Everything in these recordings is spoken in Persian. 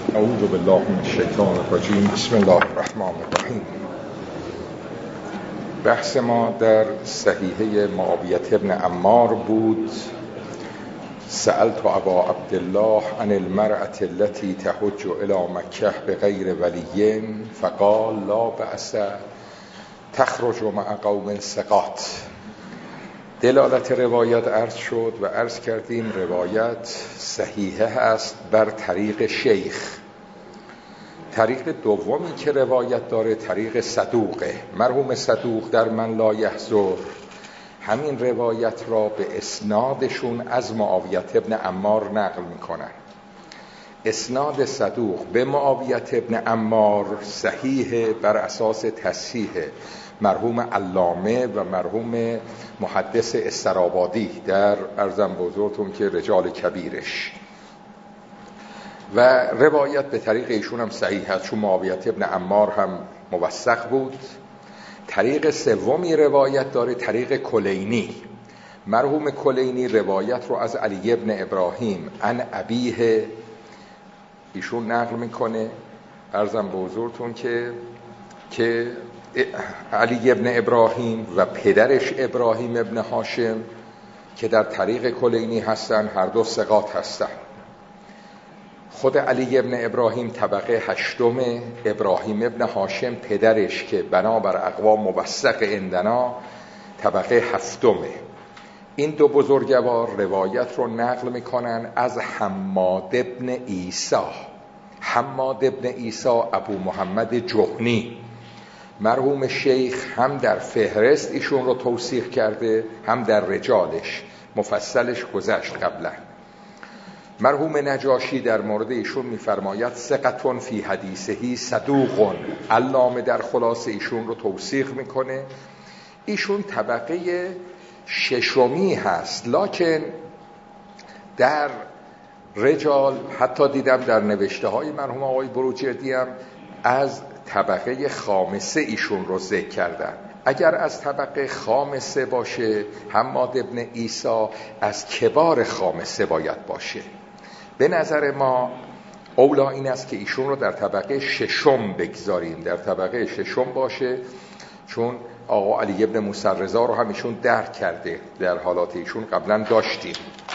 اعوذ بالله من الشیطان الرجیم. بسم الله الرحمن الرحیم. بحث ما در صحیحه معاویة ابن عمار بود. سألت ابا عبدالله عن المرأة التي تحج الى مکه بغیر ولی فقال لا بأس تخرج مع قوم ثقات. دلالت روایت عرض شد و عرض کردیم روایت صحیحه است بر طریق شیخ. طریق دومی که روایت داره طریق صدوقه. مرحوم صدوق در من لا یحضر همین روایت را به اسنادشون از معاویة ابن عمار نقل میکنن. اسناد صدوق به معاویة ابن عمار صحیح بر اساس تصحیح مرحوم علامه و مرحوم محدث استرابادی در ارزم بزرگتون که رجال کبیرش، و روایت به طریق ایشون هم صحیح است چون معاویة ابن عمار هم موثق بود. طریق سومی روایت داره طریق کلینی. مرحوم کلینی روایت رو از علی ابن ابراهیم عن ابیه ایشون نقل میکنه. ارزم بزرگتون که علی ابن ابراهیم و پدرش ابراهیم ابن هاشم که در طریق کلینی هستن، هر دو ثقات هستن. خود علی ابن ابراهیم طبقه هشتم، ابراهیم ابن هاشم پدرش که بنابر اقوام موثق عندنا طبقه هفتمه. این دو بزرگوار روایت رو نقل میکنن از حماد ابن عیسی. حماد ابن عیسی ابو محمد جهنی. مرحوم شیخ هم در فهرست ایشون رو توثیق کرده، هم در رجالش مفصلش گذشت قبلا. مرحوم نجاشی در مورد ایشون میفرماید ثقة فی حدیثه صدوق. علامه در خلاصه ایشون رو توثیق میکنه. ایشون طبقه ششمی هست، لکن در رجال حتی دیدم در نوشته های مرحوم آقای بروجردی هم از طبقه خامسه ایشون رو ذکر کردن. اگر از طبقه خامسه باشه حماد ابن عیسی از کبار خامسه باید باشه. به نظر ما اولا این است که ایشون رو در طبقه ششم بگذاریم، در طبقه ششم باشه، چون آقا علی ابن موسی رضا رو هم ایشون درک کرده، در حالات ایشون قبلا داشتیم.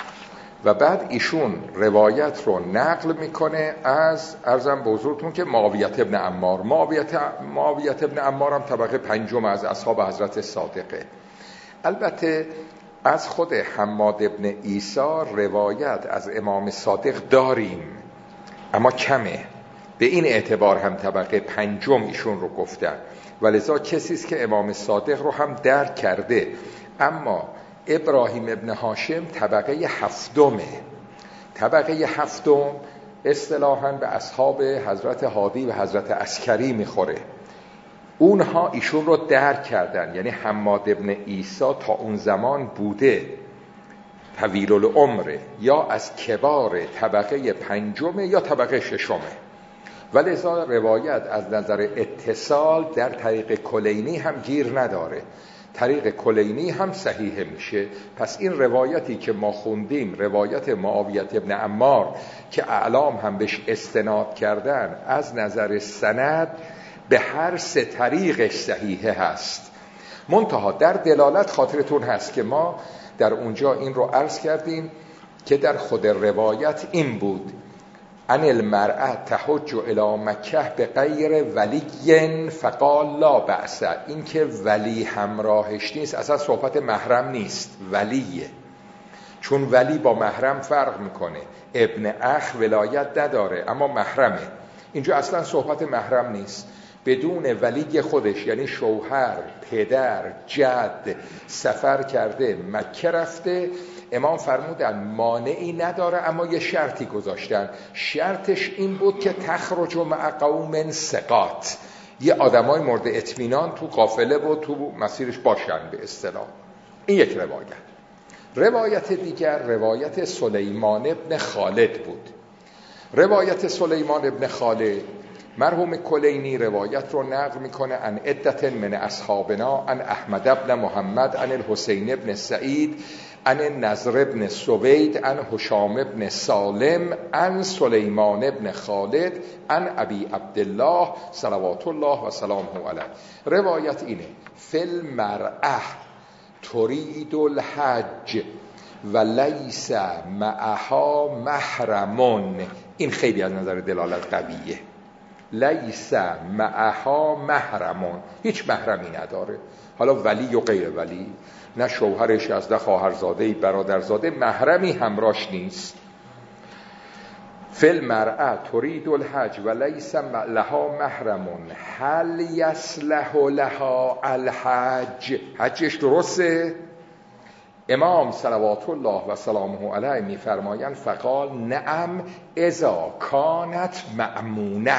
و بعد ایشون روایت رو نقل میکنه از ارزم بزرگتون که معاویة ابن عمار. معاویة ابن عمار هم طبقه پنجم از اصحاب حضرت صادقه. البته از خود حماد ابن عیسی روایت از امام صادق داریم اما کمه، به این اعتبار هم طبقه پنجم ایشون رو گفتن، ولذا کسی است که امام صادق رو هم درک کرده. اما ابراهیم ابن هاشم طبقه هفتمه. طبقه هفتم اصطلاحاً به اصحاب حضرت هادی و حضرت عسکری میخوره. اونها ایشون رو درک کردن، یعنی حماد ابن عیسی تا اون زمان بوده طویل العمره، یا از کبار طبقه پنجمه یا طبقه ششمه، ولذا روایت از نظر اتصال در طریق کلینی هم گیر نداره، طریق کلینی هم صحیح میشه. پس این روایتی که ما خوندیم، روایت معاویة ابن عمار که اعلام هم بهش استناد کردن، از نظر سند به هر سه طریقش صحیحه هست. منتها در دلالت خاطرتون هست که ما در اونجا این رو عرض کردیم که در خود روایت این بود ان المرأة تحج الی مکه بغیر ولی فقال لا بأس. این که ولی همراهش نیست اصلا صحبت محرم نیست، ولیه، چون ولی با محرم فرق میکنه. ابن اخ ولایت نداره اما محرمه. اینجا اصلا صحبت محرم نیست. بدون ولی خودش یعنی شوهر، پدر، جد سفر کرده، مکه رفته، امام فرمودن مانعی نداره، اما یه شرطی گذاشتن. شرطش این بود که تخرج مع قوم ثقات، یه آدمای مورد اطمینان تو قافله و تو مسیرش باشن به اصطلاح. این یک روایت دیگر روایت سلیمان ابن خالد بود. روایت سلیمان ابن خالد مرحوم کلینی روایت رو نقل میکنه عن عدة من اصحابنا عن احمد بن محمد عن الحسین بن سعید عن نضر بن سوید عن هشام بن سالم عن سلیمان بن خالد عن ابی عبدالله صلوات الله و سلامه علیه. روایت اینه: فی المرأة ترید الحج و لیس معها محرمون. این خیلی از نظر دلالت قویه. لیس معها محرمون، هیچ محرمی نداره، حالا ولی و غیر ولی، نه شوهرش از نه خواهرزاده برادرزاده، محرمی همراش نیست. فی المرأة ترید الحج و لیس لها محرمون هل یصلح لها الحج. حجش درسته؟ امام صلوات الله و سلامه علیه میفرمایند فقال نعم اذا کانت مأمونة.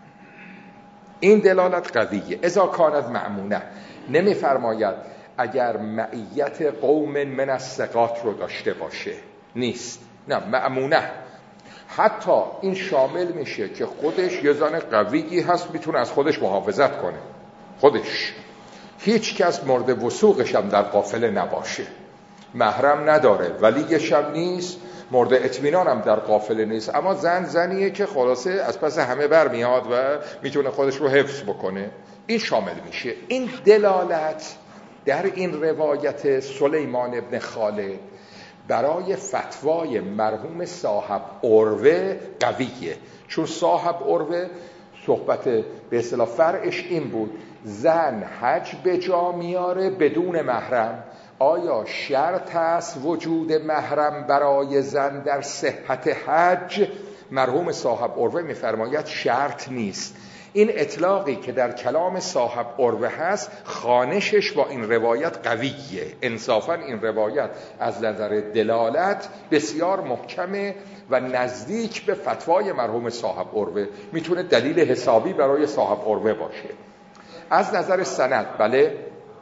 این دلالت قویه. اذا کانت مأمونة، نمیفرماید اگر معیت قوم من الثقات رو داشته باشه، نیست، نه، مأمونة. حتی این شامل میشه که خودش یه زن قویی هست، میتونه از خودش محافظت کنه، خودش، هیچ کس مورد وثوقش هم در قافله نباشه، محرم نداره، ولیش هم نیست، مورد اطمینان هم در قافله نیست، اما زنیه که خلاصه از پس همه برمیاد و میتونه خودش رو حفظ بکنه. این شامل میشه. این دلالت در این روایت سلیمان ابن خالد برای فتوای مرحوم صاحب عروه قویه، چون صاحب عروه صحبت به اصطلاح فرعش این بود: زن حج به جا میاره بدون محرم، آیا شرط است وجود محرم برای زن در صحت حج؟ مرحوم صاحب عروه میفرماید شرط نیست. این اطلاقی که در کلام صاحب عروه هست خوانشش با این روایت قویه. انصافا این روایت از نظر دلالت بسیار محکمه و نزدیک به فتوای مرحوم صاحب عروه، میتونه دلیل حسابی برای صاحب عروه باشه. از نظر سند بله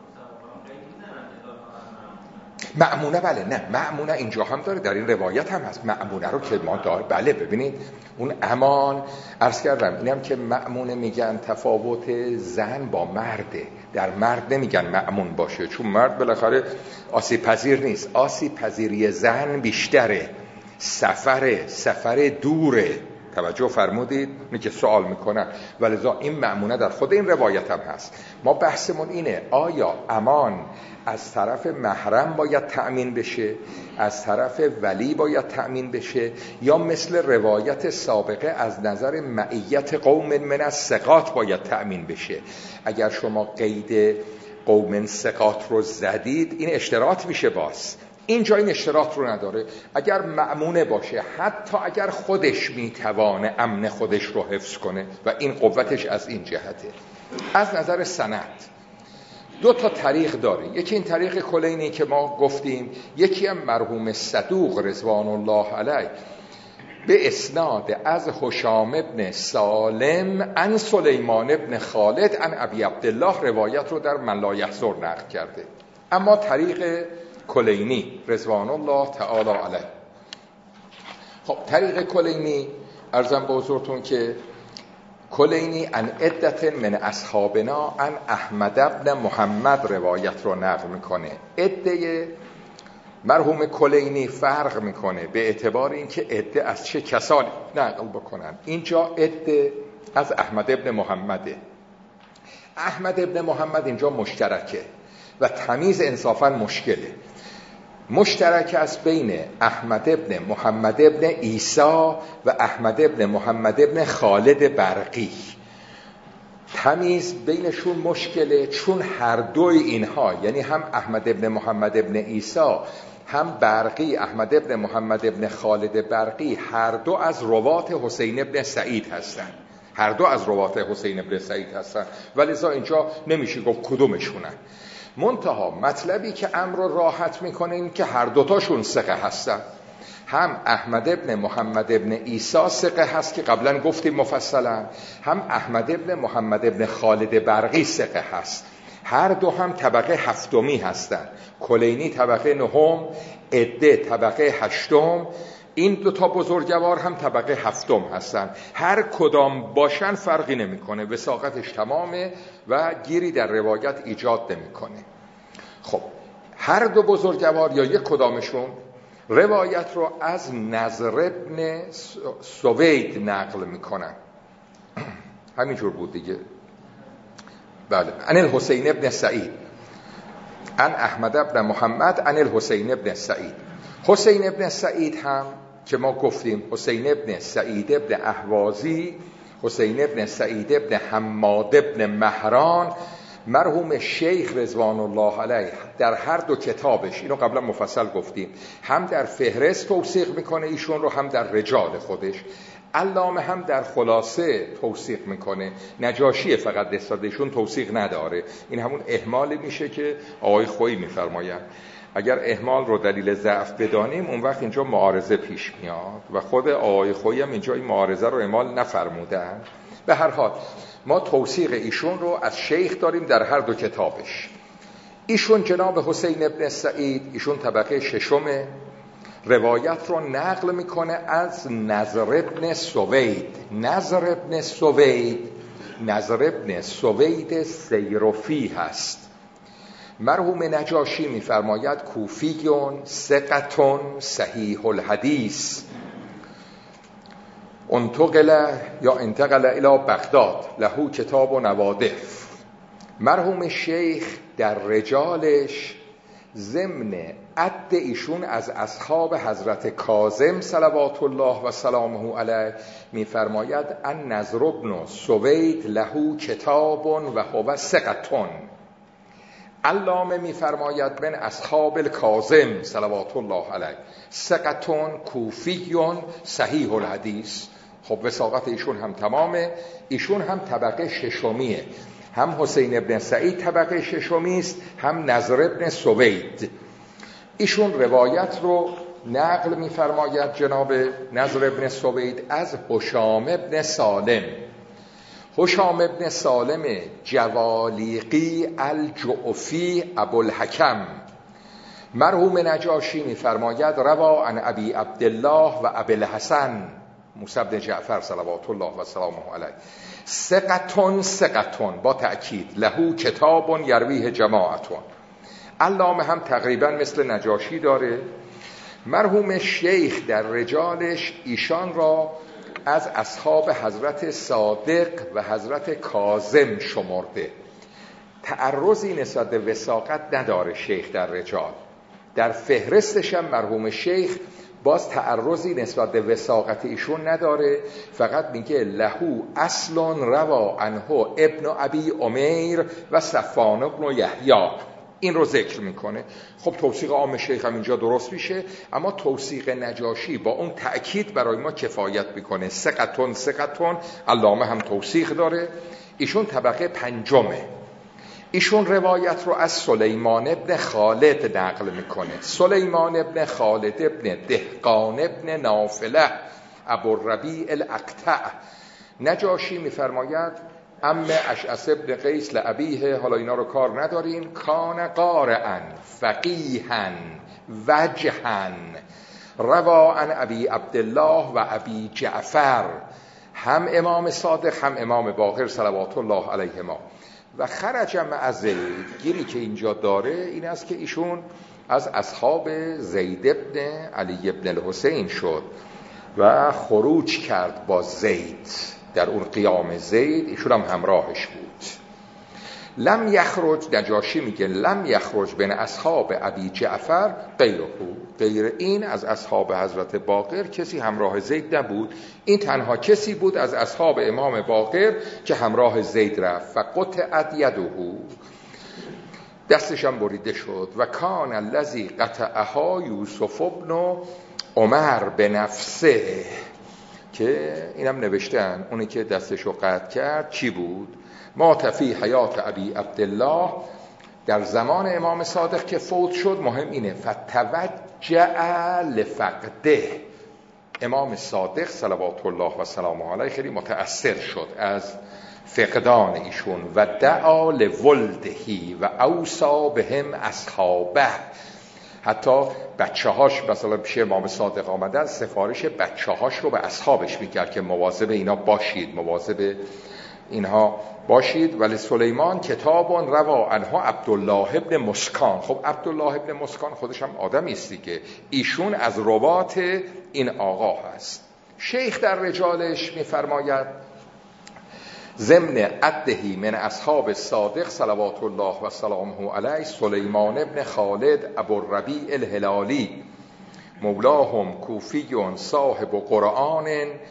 مأمونه، بله، نه مأمونه اینجا هم داره، در این روایت هم هست مأمونه رو که ما داره. بله ببینید اون امان عرض کردم، اینم که مأمونه میگن تفاوت زن با مرده، در مرد نمیگن مأمون باشه، چون مرد بالاخره آسیب پذیر نیست، آسیب پذیری زن بیشتره، سفر دوره. توجه فرمودید؟ اینه که سوال میکنن، ولذا این مأمونه در خود این روایت هم هست. ما بحثمون اینه آیا امان از طرف محرم باید تأمین بشه، از طرف ولی باید تأمین بشه، یا مثل روایت سابقه از نظر معیت قوم من الثقات باید تأمین بشه؟ اگر شما قید قوم ثقات رو زدید این اشتراط میشه، باز اینجا این اشتراط رو نداره. اگر مأمونه باشه، حتی اگر خودش میتوانه امن خودش رو حفظ کنه و این قوتش از این جهته. از نظر سند دو تا طریق داره، یکی این طریق کلینی که ما گفتیم، یکی هم مرحوم صدوق رضوان الله علیه به اسناد از هشام ابن سالم عن سلیمان ابن خالد عن ابی عبدالله روایت رو در من لا یحضر نقل کرده. اما طریق کلینی رضوان الله تعالی علیه، خب طریق کلینی عرضم به حضورتون که کلینی عن عدة من اصحابنا عن احمد بن محمد روایت رو نقل میکنه. عده مرحوم کلینی فرق میکنه به اعتبار اینکه عده از چه کسانی نقل بکنن. اینجا عده از احمد بن محمده. احمد بن محمد اینجا مشترکه و تمیز انصافا مشکله. مشترک است بین احمد بن محمد بن عیسی و احمد بن محمد بن خالد برقی. تمیز بینشون مشکله، چون هر دوی اینها، یعنی هم احمد بن محمد بن عیسی هم برقی احمد بن محمد بن خالد برقی، هر دو از روات حسین بن سعید هستند. هر دو از روات حسین بن سعید هستند، ولذا اینجا نمیشه گفت کدومشونن. منتها مطلبی که امر رو راحت میکنه این که هر دوتاشون ثقه هستن. هم احمد بن محمد بن عیسی ثقه هست که قبلا گفتیم مفصلا، هم احمد بن محمد بن خالد برقی ثقه هست. هر دو هم طبقه هفتمی هستن. کلینی طبقه نهم، عده طبقه هشتم، این دو تا بزرگوار هم طبقه هفتم هستن. هر کدام باشن فرقی نمیکنه، وثاقتش تمامه و گیری در روایت ایجاد نمیکنه. خب هر دو بزرگوار یا یک کدامشون روایت رو از نضر ابن سوید نقل میکنن. همینجور بود دیگه. بله. عن الحسین ابن سعید عن احمد ابن محمد عن الحسین ابن سعید. حسین ابن سعید هم که ما گفتیم حسین ابن سعید ابن اهوازی، حسین ابن سعید ابن حماد ابن مهران، مرحوم شیخ رضوان الله علیه در هر دو کتابش، اینو قبلا مفصل گفتیم، هم در فهرست توثیق میکنه ایشون رو، هم در رجال خودش. علامه هم در خلاصه توثیق میکنه. نجاشی فقط نسبتشون توثیق نداره. این همون اهمالی میشه که آقای خویی میفرمایند. اگر اهمال رو دلیل ضعف بدانیم اون وقت اینجا معارضه پیش میاد و خود آقای خویی هم اینجا این معارضه رو اهمال نفرمودن. به هر حال ما توثیق ایشون رو از شیخ داریم در هر دو کتابش. ایشون جناب حسین ابن سعید، ایشون طبقه ششمه، روایت رو نقل میکنه از نضر ابن سوید. نضر ابن سوید سیرفی هست. مرحوم نجاشی میفرماید کوفیون ثقتون صحیح الحدیث، انتقل الى بغداد له کتاب و نوادف. مرحوم شیخ در رجالش ضمن عد ایشون از اصحاب حضرت کاظم صلوات الله و سلامه علیه میفرماید ان نضر ابن سوید له کتاب و هو ثقتون. علامه میفرماید من اصحاب الکاظم صلوات الله علیه، ثقتون کوفیون صحیح الحدیث. خب وثاقت ایشون هم تمامه. ایشون هم طبقه ششمیه، هم حسین ابن سعید طبقه ششمی است، هم نضر ابن سوید. ایشون روایت رو نقل میفرماید جناب نضر ابن سوید از هشام ابن سالم. هشام ابن سالم جوالیقی الجعفی ابوالحکم. مرحوم نجاشی میفرماید روا عن ابی عبدالله و ابی الحسن موسی بن جعفر صلوات الله و سلامه علیه، ثقتون با تأکید، له کتاب یرویه جماعتون. علامه هم تقریبا مثل نجاشی داره. مرحوم شیخ در رجالش ایشان را از اصحاب حضرت صادق و حضرت کاظم شمرده. تعرضی نسبت به وثاقت نداره شیخ در رجال. در فهرستش هم مرحوم شیخ باز تعرضی نسبت به وثاقت ایشون نداره، فقط میگه لهو اصل روا عنه ابن ابی امیر و صفوان ابن یحیی. این رو ذکر میکنه. خب توثیق عام شیخ هم اینجا درست میشه، اما توثیق نجاشی با اون تأکید برای ما کفایت میکنه. ثقتون. علامه هم توثیق داره. ایشون طبقه پنجمه. ایشون روایت رو از سلیمان ابن خالد نقل میکنه. سلیمان ابن خالد ابن دهقان ابن نافله ابوالربیع الاقطع. نجاشی میفرماید ام اشعث ابن قیس لابیه، حالا اینا رو کار نداریم، کان قارئا فقیها وجها روا عن ابی عبدالله و ابی جعفر، هم امام صادق هم امام باقر صلوات الله علیهما. و خرج مع زید، گیری که اینجا داره این است که ایشون از اصحاب زید ابن علی ابن الحسین شد و خروج کرد با زید. در اون قیام زید ایشون هم همراهش بود. لم یخرج، نجاشی میگه لم یخرج بین اصحاب ابی جعفر غیر این از اصحاب حضرت باقر کسی همراه زید نبود. این تنها کسی بود از اصحاب امام باقر که همراه زید رفت. و قطعت یده، دستشم بریده شد. و کان الذی قطعها یوسف ابن عمر بنفسه، که اینم نوشتن اونی که دستشو قطع کرد چی بود؟ مات فی حیات ابی عبدالله، در زمان امام صادق که فوت شد. مهم اینه فتوجع لفقده، امام صادق صلوات الله و سلامه علیه خیلی متأثر شد از فقدان ایشون. و دعا لولدهی و اوصا بهم اصحابه، حتی بچه‌هاش مثلا پیش امام صادق آمدن، سفارش بچه‌هاش رو به اصحابش میکرد که مواظب اینا باشید، مواظب اینها باشید. ولی سلیمان کتاب روا عنه عبدالله ابن مسکان. خب عبدالله ابن مسکان خودش هم آدمی است که ایشون از روات این آقا هست. شیخ در رجالش میفرماید ضمن عدهی من اصحاب صادق صلوات الله و سلامه علیه سلیمان ابن خالد ابوالربیع الهلالی مولاهم کوفی صاحب قرآن.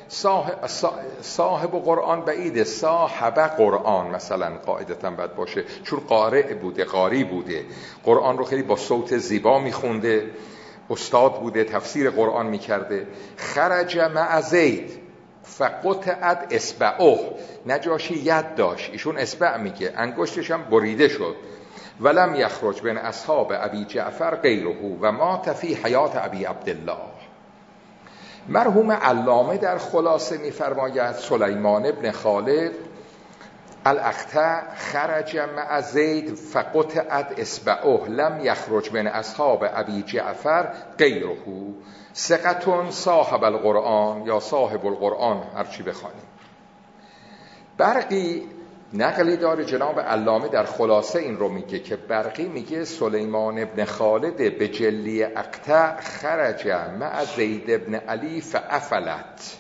صاحب قرآن بعید، صاحب قرآن مثلا قاعدتا باید باشه، چون قارئ بوده، قاری بوده، قرآن رو خیلی با صوت زیبا میخونده، استاد بوده، تفسیر قرآن میکرده. خرج مع زید فقطعت اصبعه. نجاشی ید داشت، ایشون اصبع میگه، انگشتش هم بریده شد. ولم یخرج بین اصحاب ابی جعفر غیره و مات فی حیات ابی عبدالله. مرحوم علامه در خلاصه میفرماید سلیمان ابن خالد الاقطع خرج مع زید فقطعت اصبعه لم یخرج بین اصحاب ابی جعفر غیره ثقة صاحب القرآن یا صاحب القرآن، هرچی بخوانیم. برقی نقلی داره جناب علامه در خلاصه این رو میگه که برقی میگه سلیمان ابن خالد به جلی اقطع خرج مع زید ابن علی فافلت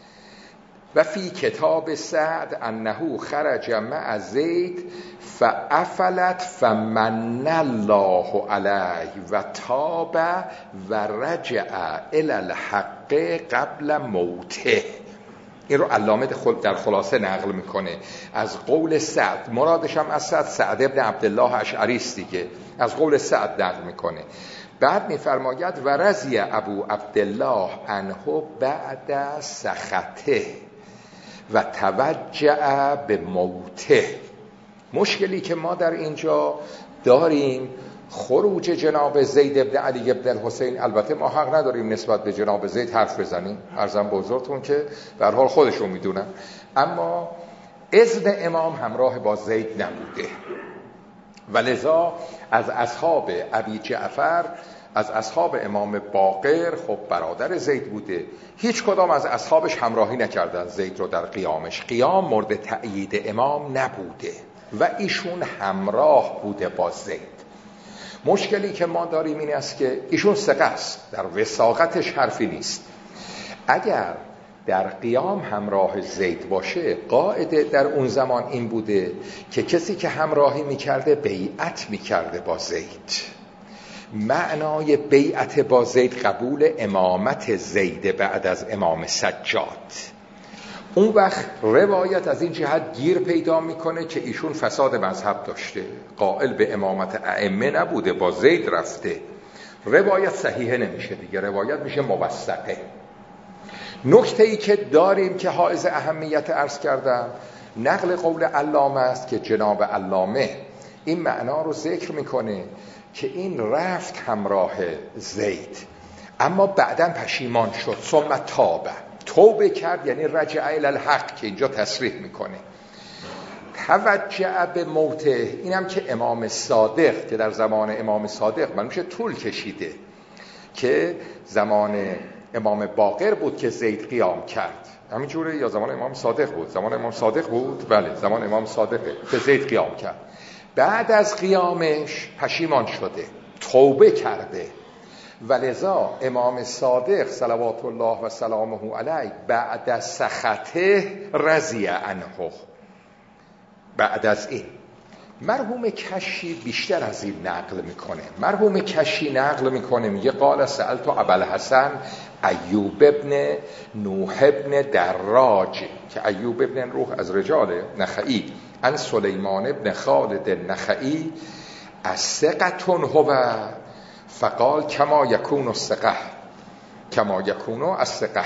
و فی کتاب سعد انه خرج مع زید فافلت فمن الله علیه و تاب و رجع الی الحق قبل موته. این رو علامه در خلاصه نقل میکنه از قول سعد، مرادش هم از سعد ابن عبدالله اشعری است دیگه، از قول سعد نقل میکنه. بعد میفرماید و رضی ابو عبدالله عنه بعد سخطه و توجع به موته. مشکلی که ما در اینجا داریم خروج جناب زید ابن علی ابن الحسین. البته ما حق نداریم نسبت به جناب زید حرف بزنیم، عرضم به حضورتون که به هر حال خودشون میدونن، اما اذن امام همراه با زید نبوده و لذا از اصحاب ابی جعفر، از اصحاب امام باقر، خب برادر زید بوده، هیچ کدام از اصحابش همراهی نکردن زید رو در قیامش. قیام مورد تأیید امام نبوده و ایشون همراه بوده با زید. مشکلی که ما داریم این است که ایشون ثقه است، در وثاقتش حرفی نیست. اگر در قیام همراه زید باشه، قاعده در اون زمان این بوده که کسی که همراهی میکرده بیعت میکرده با زید. معنای بیعت با زید قبول امامت زید بعد از امام سجاد. اون وقت روایت از این جهت گیر پیدا میکنه که ایشون فساد مذهب داشته، قائل به امامت ائمه نبوده، با زید رفته. روایت صحیحه نمیشه دیگه، روایت میشه موثقه. نکته ای که داریم که حائز اهمیت عرض کردم، نقل قول علامه است که جناب علامه این معنا رو ذکر میکنه که این رفت همراه زید اما بعداً پشیمان شد، ثم تاب، توبه کرد، یعنی رجع الی الحق که اینجا تصریح میکنه. توجع به موته، اینم که امام صادق که در زمان امام صادق معلوم میشه طول کشیده، که زمان امام باقر بود که زید قیام کرد، همینجوره یا زمان امام صادق بود؟ زمان امام صادق بود، بله زمان امام صادقه که زید قیام کرد. بعد از قیامش پشیمان شده، توبه کرده، ولذا امام صادق صلوات الله و سلامه علیه بعد از سخطه رضی عنه. بعد از این مرحوم کشی بیشتر از این نقل میکنه. مرحوم کشی نقل میکنه، میگه قال سألت ابوالحسن ایوب ابن نوح ابن دراج، که ایوب ابن نوح از رجال نخعی، ان سلیمان ابن خالد نخعی الثقة هو فقال کما یکون الثقة کما یکون الثقة.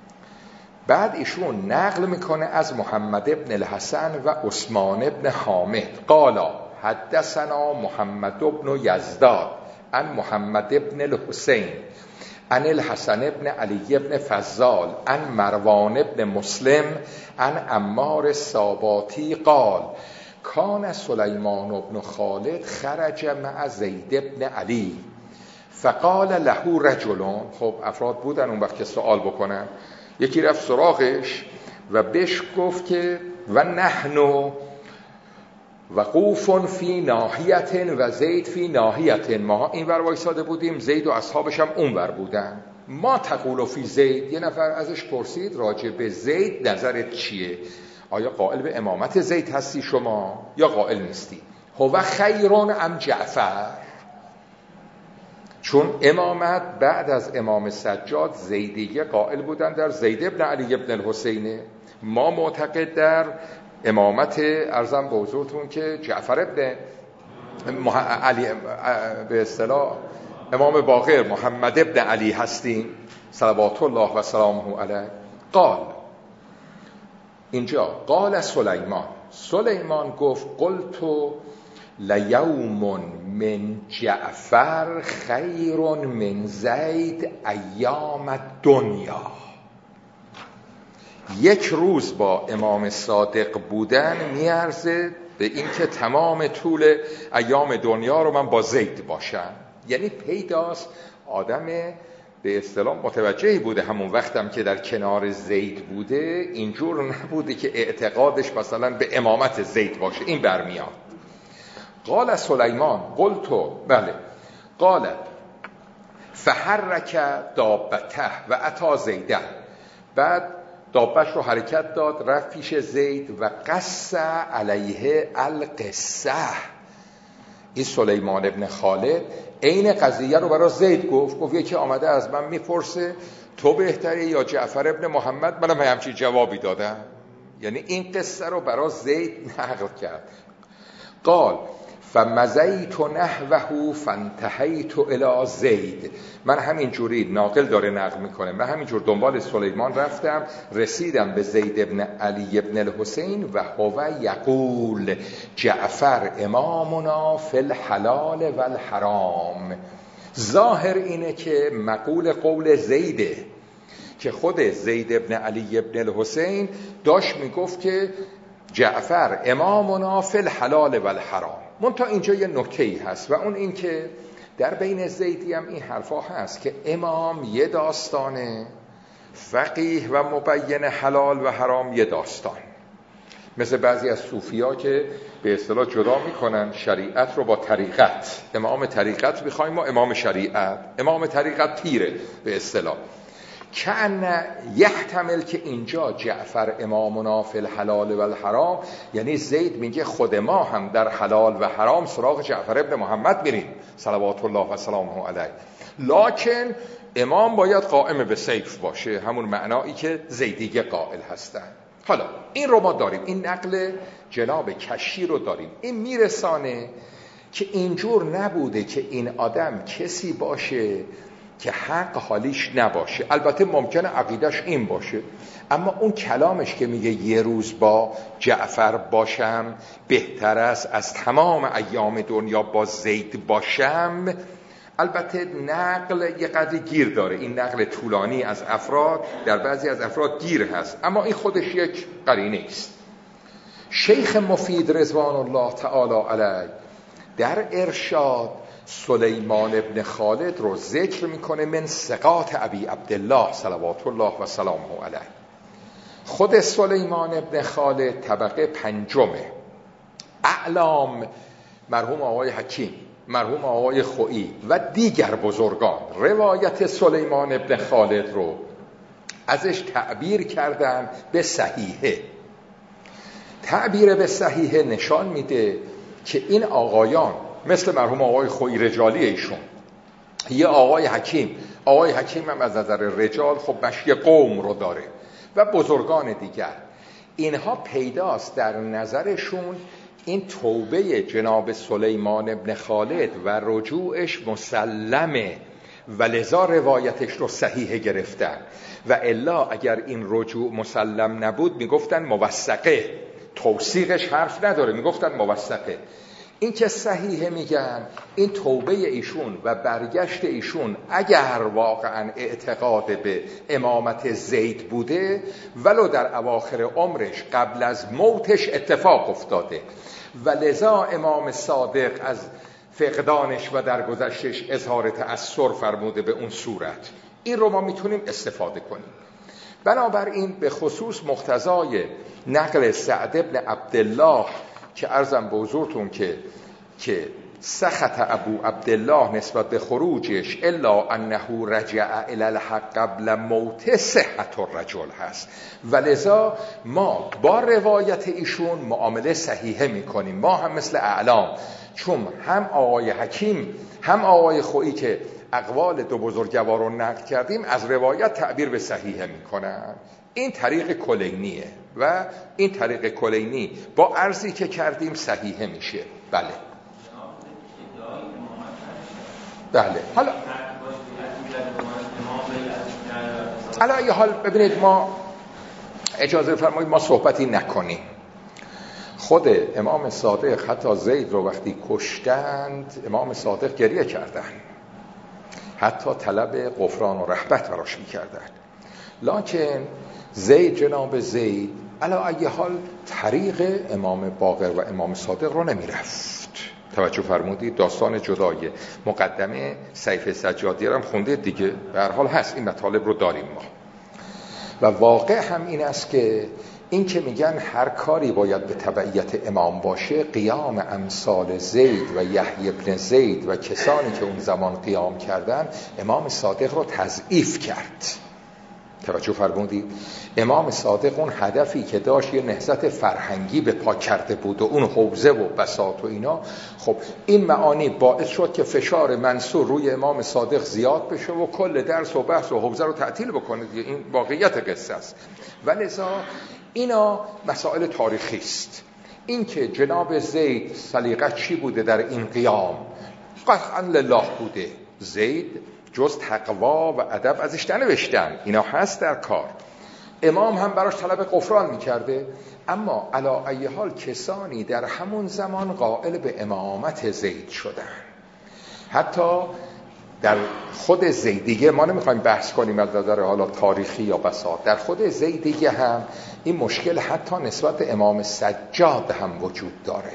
بعد ایشون نقل میکنه از محمد ابن الحسن و عثمان ابن حامد قالا حدثنا محمد ابن یزداد عن محمد ابن الحسین عن الحسن ابن علی ابن فضال عن مروان ابن مسلم عن عمار الساباتی قال کان سلیمان ابن خالد خرج مع زید ابن علی فقال له رجل، خب افراد بودن اون وقت که سوال بکنن، یکی رفت سراغش و بهش گفت که و نحن وقوف فی ناحیت و زید فی ناحیت، ما این ور وایساده بودیم، زید و اصحابش هم اون ور بودن. ما تقول فی زید، یه نفر ازش پرسید راجع به زید نظرت چیه؟ آیا قائل به امامت زید هستی شما یا قائل نیستی؟ هو خیرون ام جعفر، چون امامت بعد از امام سجاد زیدیه قائل بودن در زید ابن علی ابن الحسین. ما معتقد در امامت ارزم به حضورتون که جعفر ابن علی به اصطلاح امام باقر محمد ابن علی هستیم صلوات الله و سلامه علیه. قال، اینجا قال سلیمان گفت قلت لیوم من جعفر خیر من زید ایام الدنیا، یک روز با امام صادق بودن میارزه به این که تمام طول ایام دنیا رو من با زید باشم. یعنی پیداست آدم به اصطلاح متوجهی بوده همون وقتم که در کنار زید بوده، اینجور نبوده که اعتقادش مثلا به امامت زید باشه. این برمیاد. قال سلیمان قلتو، بله، قال فحرک دابته و اتی زیده، بعد دابش رو حرکت داد رفت پیش زید و قص علیه القصه. این سلیمان ابن خالد عین قضیه رو برای زید گفت یکی آمده از من میپرسه تو بهتری یا جعفر ابن محمد، منم همچین جوابی دادم. یعنی این قصه رو برای زید نقل کرد. قال فمزیت نحوه فانتهیت الی زید، من همینجوری ناقل داره نقل میکنه، من همینجور دنبال سلیمان رفتم رسیدم به زید ابن علی ابن الحسین و هو یقول جعفر امامنا فی الحلال و الحرام. ظاهر اینه که مقول قول زیده که خود زید ابن علی ابن الحسین داشت میگفت که جعفر امامنا فی الحلال و الحرام. منتها اینجا یه نکته‌ای هست و اون این که در بین زیدی هم این حرفا هست که امام یه داستانه، فقیه و مبین حلال و حرام یه داستان. مثل بعضی از صوفیا که به اصطلاح جدا میکنن شریعت رو با طریقت، امام طریقت بخوایم ما امام شریعت، امام طریقت پیره به اصطلاح. کأن یحتمل که اینجا جعفر امامنا فی الحلال و الحرام، یعنی زید میگه خود ما هم در حلال و حرام سراغ جعفر ابن محمد میریم صلوات الله و سلامه علیه، لکن امام باید قائم به سیف باشه، همون معنایی که زیدیه قائل هستن. حالا این رو ما داریم، این نقل جناب کشی رو داریم. این میرسانه که اینجور نبوده که این آدم کسی باشه که حق حالیش نباشه. البته ممکنه عقیدش این باشه، اما اون کلامش که میگه یه روز با جعفر باشم بهتر است از تمام ایام دنیا با زید باشم، البته نقل یه قدری گیر داره. این نقل طولانی از افراد در بعضی از افراد گیر هست، اما این خودش یک قرینه است. شیخ مفید رضوان الله تعالی علیه در ارشاد سلیمان ابن خالد رو ذکر میکنه من ثقات ابی عبدالله صلوات الله و سلامه علیه. خود سلیمان ابن خالد طبقه پنجمه. اعلام مرحوم آقای حکیم، مرحوم آقای خویی و دیگر بزرگان روایت سلیمان ابن خالد رو ازش تعبیر کردن به صحیحه. تعبیر به صحیحه نشان میده که این آقایان مثل مرحوم آقای خویی رجالی ایشون، یه آقای حکیم هم از نظر رجال خب مشی قوم رو داره و بزرگان دیگر، اینها پیداست در نظرشون این توبه جناب سلیمان ابن خالد و رجوعش مسلمه و لذا روایتش رو صحیح گرفتن، و الا اگر این رجوع مسلم نبود میگفتن موثقه، توثیقش حرف نداره، میگفتن موثقه. این که صحیحه میگن این توبه ایشون و برگشت ایشون اگر واقعا اعتقاد به امامت زید بوده ولو در اواخر عمرش قبل از موتش اتفاق افتاده، و لذا امام صادق از فقدانش و درگذشتش اظهار تأثر فرموده به اون صورت. این رو ما میتونیم استفاده کنیم. بنابراین به خصوص مقتضای نقل سعد بن عبدالله که عرضم به حضورتون که سخط ابو عبدالله نسبت به خروجش الا انه رجع الی الحق قبل موت صحت الرجل هست و لذا ما با روایت ایشون معامله صحیحه میکنیم. ما هم مثل اعلام، چون هم آقای حکیم هم آقای خویی که اقوال دو بزرگوار رو نقل کردیم از روایت تعبیر به صحیحه میکنن. این طریق کلینیه و این طریق کلینی با عرضی که کردیم صحیحه میشه. بله حالا یه حال ببینید، ما اجازه فرمایید ما صحبتی نکنیم. خود امام صادق حتی زید رو وقتی کشتند امام صادق گریه کردن، حتی طلب غفران و رحمت براش میکردن، لکن زید جناب زید علی ای حال طریق امام باقر و امام صادق رو نمیرفت. توجه فرمودید؟ داستان جدای مقدمه سیف سجادی رو هم خونده دیگه، به هر حال هست، این مطالب رو داریم ما. و واقع هم این است که این که میگن هر کاری باید به تبعیت امام باشه، قیام امثال زید و یحیی بن زید و کسانی که اون زمان قیام کردن امام صادق رو تضعیف کرد. توجه فرمودید؟ امام صادق اون هدفی که داشت یه نهضت فرهنگی به پا کرده بود و اون حوزه و بساط و اینا، خب این معانی باعث شد که فشار منصور روی امام صادق زیاد بشه و کل درس و بحث و حوزه رو تعطیل بکنه دیگه. این واقعیت قصه است. و لذا اینا مسائل تاریخی است. این که جناب زید سلیقه چی بوده در این قیام، قطعا لله بوده. زید جز تقوا و ادب ازش ننوشتن، اینا هست در کار. امام هم براش طلب غفران میکرده، اما علی ای حال کسانی در همون زمان قائل به امامت زید شدن. حتی در خود زیدیه، ما نمیخوایم بحث کنیم از نظر حالا تاریخی یا بساط، در خود زیدیه هم این مشکل حتی نسبت امام سجاد هم وجود داره.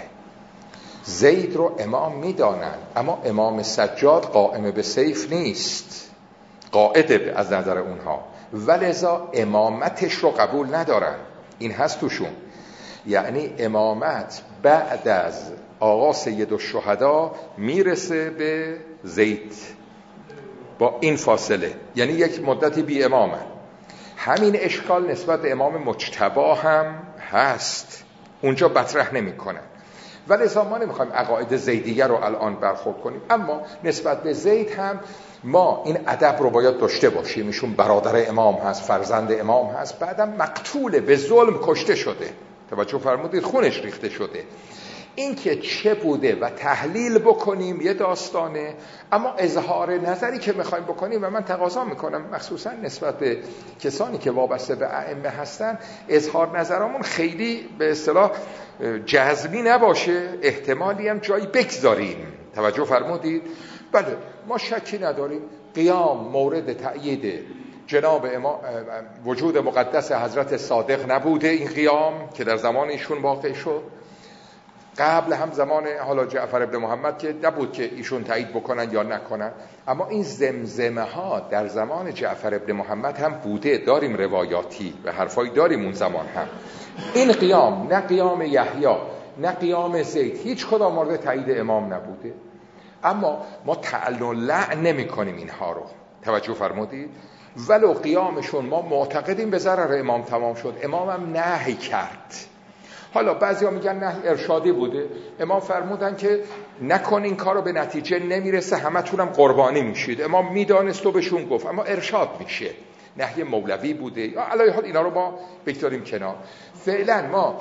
زید رو امام میدانن، اما امام سجاد قائم به سیف نیست، قائد از نظر اونها، ولذا امامتش رو قبول ندارن. این هست توشون. یعنی امامت بعد از آقا سید الشهدا میرسه به زید با این فاصله، یعنی یک مدتی بی امامه. همین اشکال نسبت به امام مجتبی هم هست، اونجا مطرح نمیکنن. ولی ما نمیخوایم عقاید زیدیه رو الان برخورد کنیم، اما نسبت به زید هم ما این ادب رو باید داشته باشیم. ایشون برادر امام هست، فرزند امام هست، بعدم مقتول به ظلم کشته شده. توجه فرمودید؟ خونش ریخته شده. این که چه بوده و تحلیل بکنیم یه داستانه، اما اظهار نظری که میخوایم بکنیم و من تقاضا میکنم مخصوصا نسبت به کسانی که وابسته به ائمه هستن، اظهار نظرامون خیلی به اصطلاح جزمی نباشه، احتمالی هم جایی بگذاریم. توجه فرمودید؟ بله، ما شکی نداریم قیام مورد تأیید جناب امام وجود مقدس حضرت صادق نبوده. این قیام که در زمان ایشون واقع شد، قبل هم زمان حالا جعفر ابن محمد که نبود که ایشون تایید بکنن یا نکنن، اما این زمزمه ها در زمان جعفر ابن محمد هم بوده. داریم روایاتی و حرفایی داریم اون زمان هم. این قیام نه قیام یحیی نه قیام زید هیچ کدام مورد تایید امام نبوده، اما ما تعلل و لعن نمی کنیم اینها رو. توجه فرمودید؟ ولو قیامشون ما معتقدیم به ضرر امام تمام شد، امام هم نهی کرد. حالا بعضیا میگن نه ارشادی بوده، امام فرمودن که نکن این کارو، به نتیجه نمیرسه، همتونم قربانی میشید. امام میدانست و بهشون گفت، اما ارشاد میشه. نهی مولوی بوده یا علی حال اینا رو ما بگذاریم کنار. فعلا ما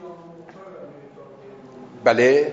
بله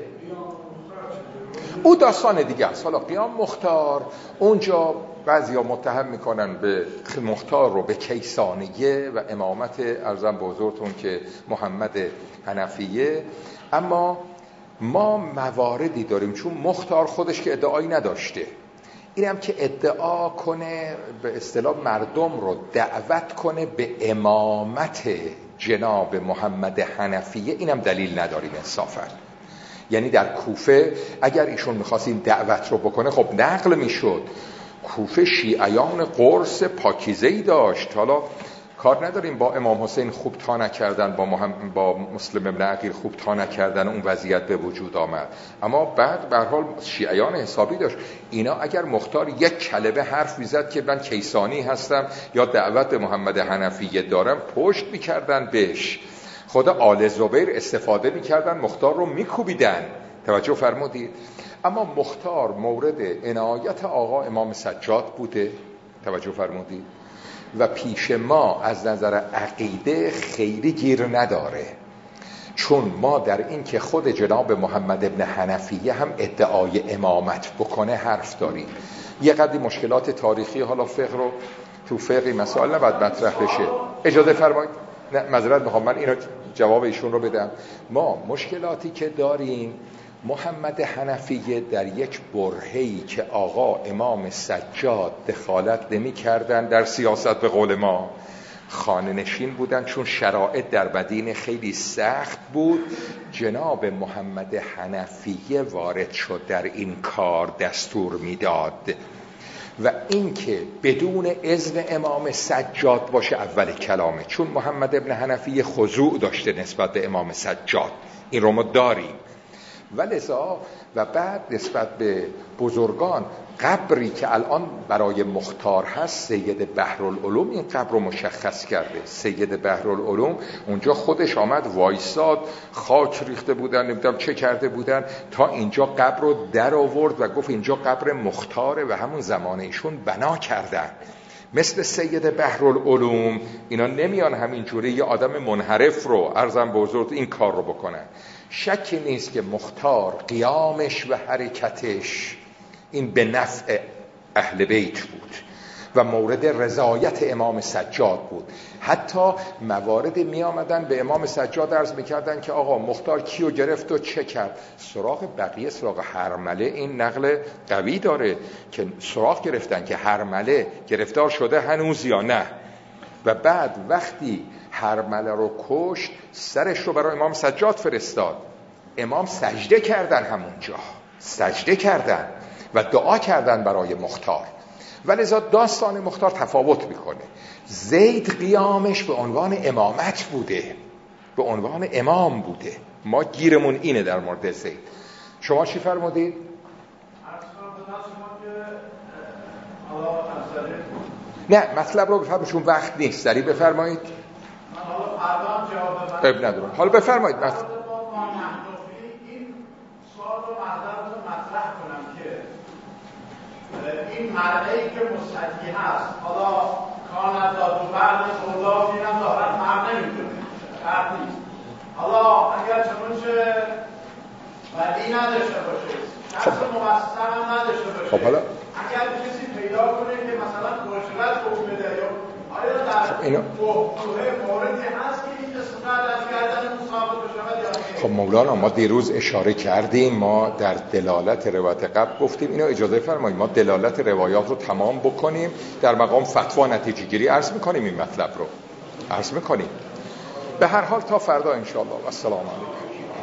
او داستان دیگه است. حالا قیام مختار، اونجا بعضیا متهم میکنن به مختار رو به کیسانیه و امامت ارزم به حضورتون که محمد حنفیه، اما ما مواردی داریم چون مختار خودش که ادعایی نداشته، اینم که ادعا کنه به اصطلاح مردم رو دعوت کنه به امامت جناب محمد حنفیه، اینم دلیل نداریم انصافا. یعنی در کوفه اگر ایشون می‌خواست این دعوت رو بکنه خب نقل میشد. کوفه شیعیان قرص پاکیزه‌ای داشت. حالا کار نداریم با امام حسین خوب تا نکردن، با مسلم ابن عقیل خوب تا نکردن، اون وضعیت به وجود آمد. اما بعد به هر حال شیعیان حسابی داشت. اینا اگر مختار یک کلمه حرف میزد که من کیسانی هستم یا دعوت به محمد حنفیه دارم، پشت میکردن بهش. خود آل زبیر استفاده میکردن، مختار رو میکوبیدن. توجه فرمودید؟ اما مختار مورد عنایت آقا امام سجاد بوده. توجه فرمودید؟ و پیش ما از نظر عقیده خیلی گیر نداره، چون ما در این که خود جناب محمد ابن حنفیه هم ادعای امامت بکنه حرف داریم. یه قدری مشکلات تاریخی، حالا فقه رو تو فقه مسائل نباید مطرح بشه. اجازه فرمایید، نه معذرت میخوام، من اینو جواب ایشون رو بدم. ما مشکلاتی که داریم، محمد حنفیه در یک برهه‌ای که آقا امام سجاد دخالت نمی کردن در سیاست، به قول ما خانه نشین بودن، چون شرایط در مدینه خیلی سخت بود. جناب محمد حنفیه وارد شد در این کار، دستور میداد و این که بدون اذن امام سجاد باشه اول کلامه، چون محمد ابن حنفیه خضوع داشته نسبت به امام سجاد، این رو ما داریم. ولذا و بعد نسبت به بزرگان، قبری که الان برای مختار هست، سید بحرالعلوم این قبر رو مشخص کرده. سید بحرالعلوم اونجا خودش آمد وایساد، خاک ریخته بودن، نمیدونم چه کرده بودن، تا اینجا قبر رو در آورد و گفت اینجا قبر مختاره و همون زمان ایشون بنا کردن. مثل سید بحرالعلوم اینا نمیان همینجوری یه آدم منحرف رو عرضم به حضورت این کار رو بکنن. شکی نیست که مختار قیامش و حرکتش این به نفع اهل بیت بود و مورد رضایت امام سجاد بود. حتی موارد می آمدن به امام سجاد عرض می کردن که آقا مختار کیو گرفت و چه کرد. سراغ بقیه، سراغ هرمله این نقل قوی داره که سراغ گرفتن که هرمله گرفتار شده هنوز یا نه، و بعد وقتی هرمله رو کشت سرش رو برای امام سجاد فرستاد. امام سجده کردن، همونجا سجده کردن و دعا کردن برای مختار. ولذا داستان مختار تفاوت میکنه. زید قیامش به عنوان امامت بوده، به عنوان امام بوده. ما گیرمون اینه در مورد زید. شما چی فرمودید؟ نه مطلب رو بفرمایید چون وقت نیست. سریع بفرمایید. اب ندارم. حالا بفرمایید. این سوال رو مطرح کنم که این مرعی که مستطیع هست، حالا کانت داد و بعد اولا فیرم دارن مرد نمیتونه شرط نیست. حالا اگر چنانچه ولی نداشته باشه، شخص مبستر هم نداشته باشه، خب حالا اگر کسی پیدا کنه که مثلا مشکلت حکم بده، یا آیا در توه موردی هست که این استفاده از کردن مصابت بشود یا نه؟ خب مولانا ما دیروز اشاره کردیم، ما در دلالت روایت قبل گفتیم اینو اجازه فرمایید ما دلالت روایات رو تمام بکنیم، در مقام فتوا نتیجه گیری عرض میکنیم، این مطلب رو عرض میکنیم. به هر حال تا فردا انشاءالله. و السلام علیکم.